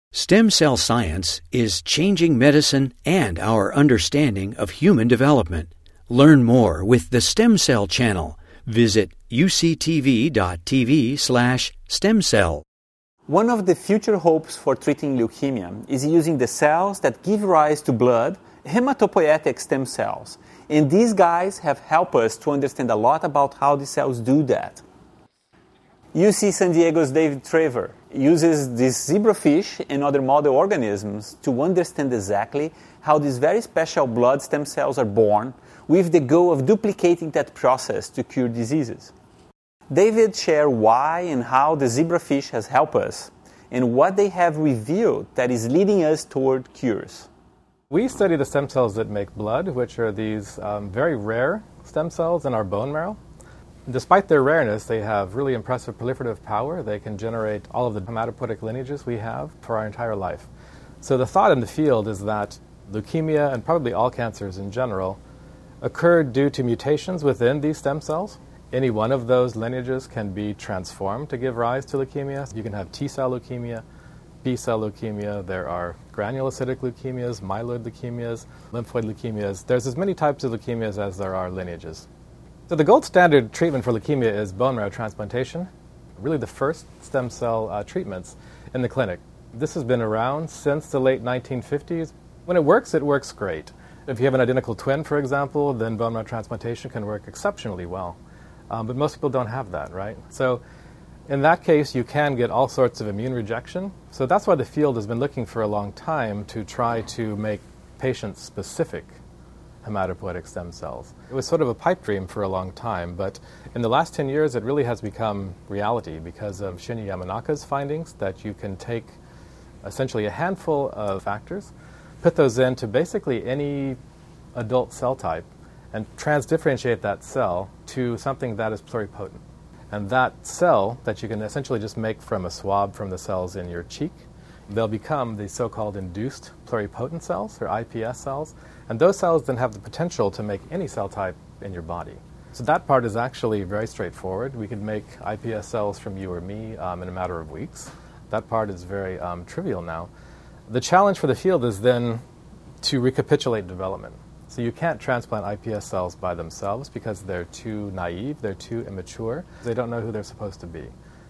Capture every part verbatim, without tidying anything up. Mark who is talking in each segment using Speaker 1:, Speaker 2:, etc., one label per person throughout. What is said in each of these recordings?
Speaker 1: Stem cell science is changing medicine and our understanding of human development. Learn more with the Stem Cell Channel. Visit uctv.tv slash stem cell.
Speaker 2: One of the future hopes for treating leukemia is using the cells that give rise to blood, hematopoietic stem cells. And these guys have helped us to understand a lot about how the cells do that. U C San Diego's David Traver uses these zebrafish and other model organisms to understand exactly how these very special blood stem cells are born, with the goal of duplicating that process to cure diseases. David shared why and how the zebrafish has helped us, and what they have revealed that is leading us toward cures.
Speaker 3: We study the stem cells that make blood, which are these um, very rare stem cells in our bone marrow. Despite their rareness, they have really impressive proliferative power. They can generate all of the hematopoietic lineages we have for our entire life. So the thought in the field is that leukemia, and probably all cancers in general, occur due to mutations within these stem cells. Any one of those lineages can be transformed to give rise to leukemia. You can have T-cell leukemia, B-cell leukemia. There are granulocytic leukemias, myeloid leukemias, lymphoid leukemias. There's as many types of leukemias as there are lineages. So the gold standard treatment for leukemia is bone marrow transplantation, really the first stem cell uh, treatments in the clinic. This has been around since the late nineteen fifties. When it works, it works great. If you have an identical twin, for example, then bone marrow transplantation can work exceptionally well. Um, but most people don't have that, right? So in that case, you can get all sorts of immune rejection. So that's why the field has been looking for a long time to try to make patient-specific hematopoietic stem cells. It was sort of a pipe dream for a long time, but in the last ten years it really has become reality because of Shinya Yamanaka's findings that you can take essentially a handful of factors, put those into basically any adult cell type, and transdifferentiate that cell to something that is pluripotent. And that cell that you can essentially just make from a swab from the cells in your cheek, they'll become the so-called induced pluripotent cells, or I P S cells, and those cells then have the potential to make any cell type in your body. So that part is actually very straightforward. We could make I P S cells from you or me um, in a matter of weeks. That part is very um, trivial now. The challenge for the field is then to recapitulate development. So you can't transplant I P S cells by themselves because they're too naive, they're too immature. They don't know who they're supposed to be.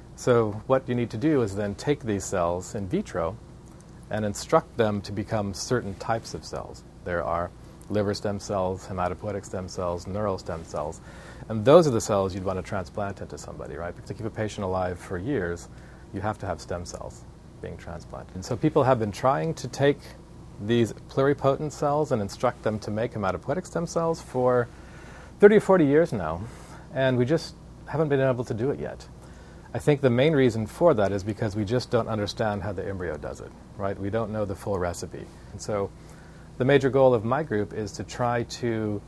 Speaker 3: So what you need to do is then take these cells in vitro and instruct them to become certain types of cells. There are liver stem cells, hematopoietic stem cells, neural stem cells, and those are the cells you'd want to transplant into somebody, right? Because to keep a patient alive for years, you have to have stem cells being transplanted. And so people have been trying to take these pluripotent cells and instruct them to make hematopoietic stem cells for thirty or forty years now, and we just haven't been able to do it yet. I think the main reason for that is because we just don't understand how the embryo does it, right? We don't know the full recipe. And so the major goal of my group is to try to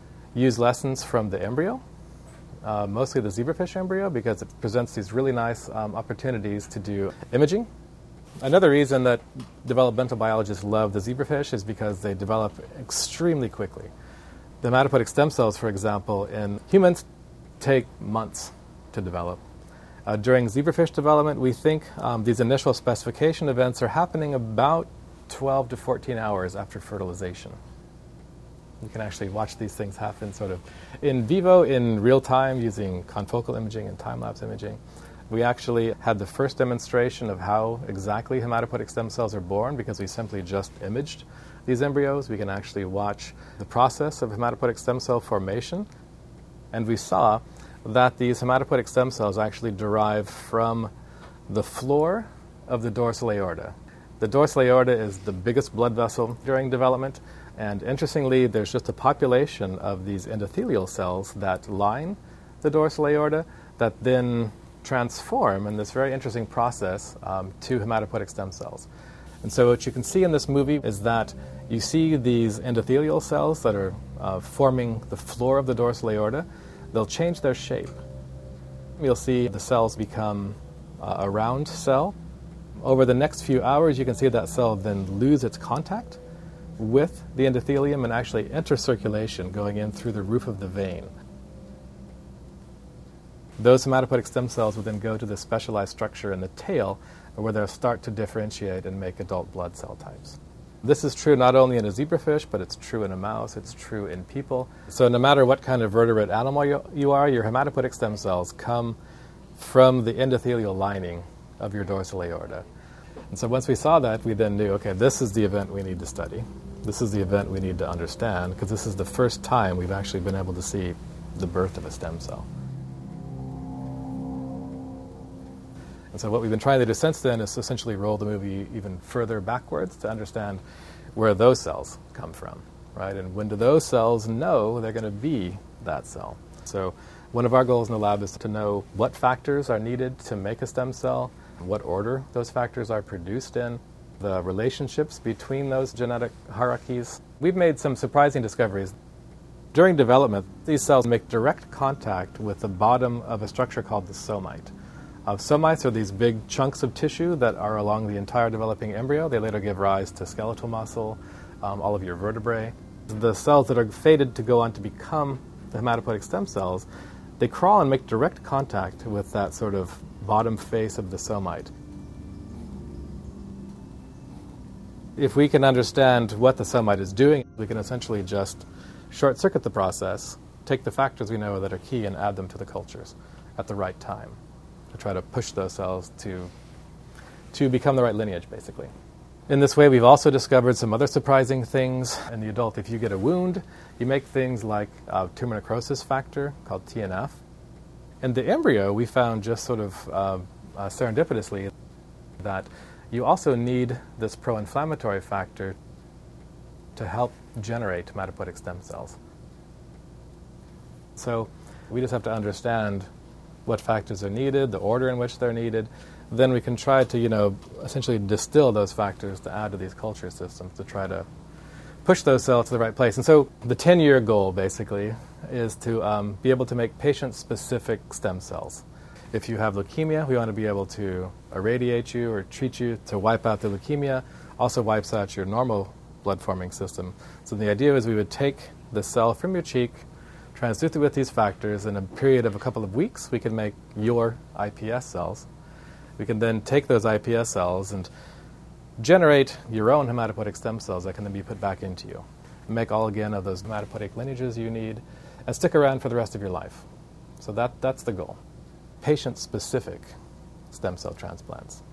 Speaker 3: use lessons from the embryo, uh, mostly the zebrafish embryo, because it presents these really nice um, opportunities to do imaging. Another reason that developmental biologists love the zebrafish is because they develop extremely quickly. The hematopoietic stem cells, for example, in humans take months to develop. Uh, during zebrafish development, we think um, these initial specification events are happening about twelve to fourteen hours after fertilization. You can actually watch these things happen sort of in vivo, in real time, using confocal imaging and time-lapse imaging. We actually had the first demonstration of how exactly hematopoietic stem cells are born because we simply just imaged these embryos. We can actually watch the process of hematopoietic stem cell formation, and we saw that these hematopoietic stem cells actually derive from the floor of the dorsal aorta. The dorsal aorta is the biggest blood vessel during development, and interestingly, there's just a population of these endothelial cells that line the dorsal aorta that then transform in this very interesting process um, to hematopoietic stem cells. And so what you can see in this movie is that you see these endothelial cells that are uh, forming the floor of the dorsal aorta. They'll change their shape. You'll see the cells become uh, a round cell. Over the next few hours, you can see that cell then lose its contact with the endothelium and actually enter circulation going in through the roof of the vein. those hematopoietic stem cells would then go to the specialized structure in the tail where they'll start to differentiate and make adult blood cell types. This is true not only in a zebrafish, but it's true in a mouse, it's true in people. So no matter what kind of vertebrate animal you, you are, your hematopoietic stem cells come from the endothelial lining of your dorsal aorta. And so once we saw that, we then knew, okay, this is the event we need to study. This is the event we need to understand, because this is the first time we've actually been able to see the birth of a stem cell. And so what we've been trying to do since then is essentially roll the movie even further backwards to understand where those cells come from, right? And when do those cells know they're going to be that cell? So one of our goals in the lab is to know what factors are needed to make a stem cell, what order those factors are produced in, the relationships between those genetic hierarchies. We've made some surprising discoveries. During development, these cells make direct contact with the bottom of a structure called the somite. Uh, somites are these big chunks of tissue that are along the entire developing embryo. They later give rise to skeletal muscle, um, all of your vertebrae. The cells that are fated to go on to become the hematopoietic stem cells, they crawl and make direct contact with that sort of bottom face of the somite. If we can understand what the somite is doing, we can essentially just short-circuit the process, take the factors we know that are key and add them to the cultures at the right time to try to push those cells to, to become the right lineage, basically. In this way, we've also discovered some other surprising things. In the adult, if you get a wound, you make things like uh, tumor necrosis factor called T N F. In the embryo, we found just sort of uh, uh, serendipitously that you also need this pro-inflammatory factor to help generate hematopoietic stem cells. So we just have to understand what factors are needed, the order in which they're needed. Then we can try to, you know, essentially distill those factors to add to these culture systems to try to push those cells to the right place. And so the ten-year goal, basically, is to um, be able to make patient-specific stem cells. If you have leukemia, we want to be able to irradiate you or treat you to wipe out the leukemia, also wipes out your normal blood-forming system. So the idea is we would take the cell from your cheek, transduce it with these factors. In a period of a couple of weeks, we can make your I P S cells. We can then take those I P S cells and generate your own hematopoietic stem cells that can then be put back into you. Make all again of those hematopoietic lineages you need and stick around for the rest of your life. So that, that's the goal. Patient-specific stem cell transplants.